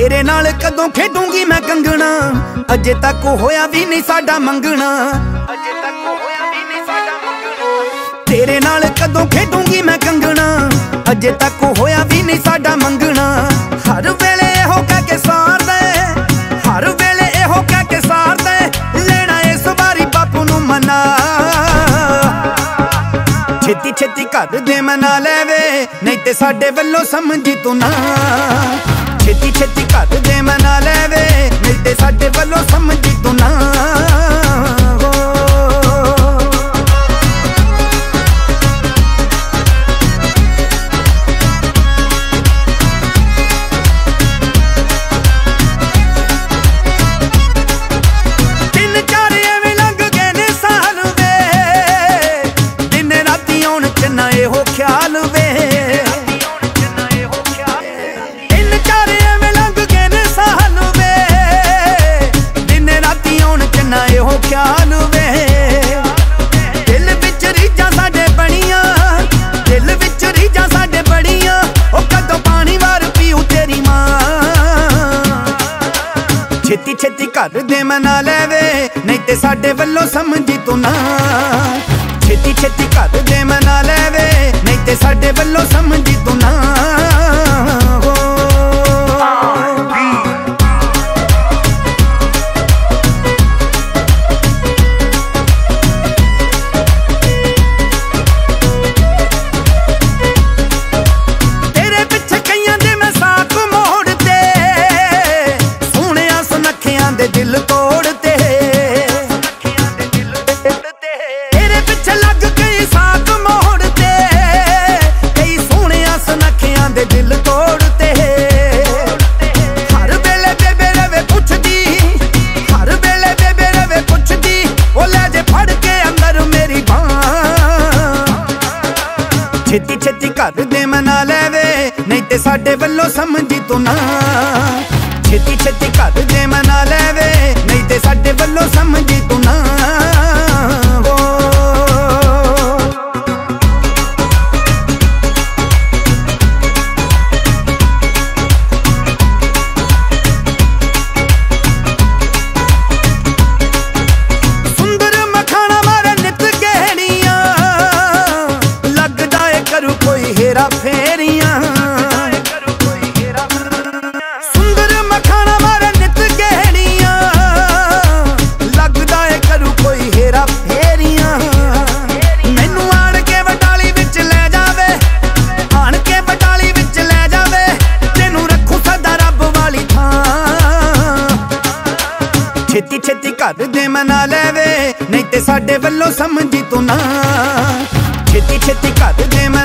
तेरे नाल कदों खेडूंगी मैं कंगना, अजे तक होया भी नहीं साडा मंगना। तेरे नाल कदों खेडूंगी मैं कंगना, अजे तक होया भी नहीं साडा मंगना। हर वेले एहो कह के सार दे, हर वेले एहो कह के सार दे, लेना इस बारी बापू नू मना। छेती छेती कर दे मना लेवे, नहीं ते साडे वल्लों समझी तू ना। छेती छेती कर दे मना लेवे, नहीं ते साडे वल्लों समझी तू ना। हो ख्याल वे इन चार एवें लंघ गए ने साल वे, दिन राती आउण चन्ना हो ख्याल वे। दिल विच रीझां साडे बणियां, दिल विच रीझां साडे बणियां, ओ कदों पानी वार पीऊ तेरी मां। छेती छेती कर दे मना लेवे, नहीं ते साडे वल्लों समझी तू ना। छेती छेती कर दे मना लेवे, नहीं ते साडे वल्लों समझी तू ना। तेरे पिछे कईयां दे मैं साक मोड़ते, सोहणिया सुनखियां दे दिल तोड़ते। दिल तोड़ते हर वेले बेबे रवे पुछदी, हर वेले बेबे रवे पुछदी, ओ ले जे फड़ के अंदर मेरी बांह। छेती छेती कर दे मना लेवे, नहीं ते साडे वल्लों समझी तू ना। छेती छेती कर दे मना लेवे, नहीं ते साडे वल्लों समझी तू ना। हेरा फेरियां सुंदर मखाना मारे नित गहड़ियां, लगदा है करू कोई हेरा फेरियां। मैनू आण के बटाली विच ले जावे, आण के बटाली विच ले जावे, तेनू रखू सदा रब वाली थां। छेती छेती कर दे मना लेवे, नहीं ते साडे वल्लों समझी तू ना। छेती छेती कर दे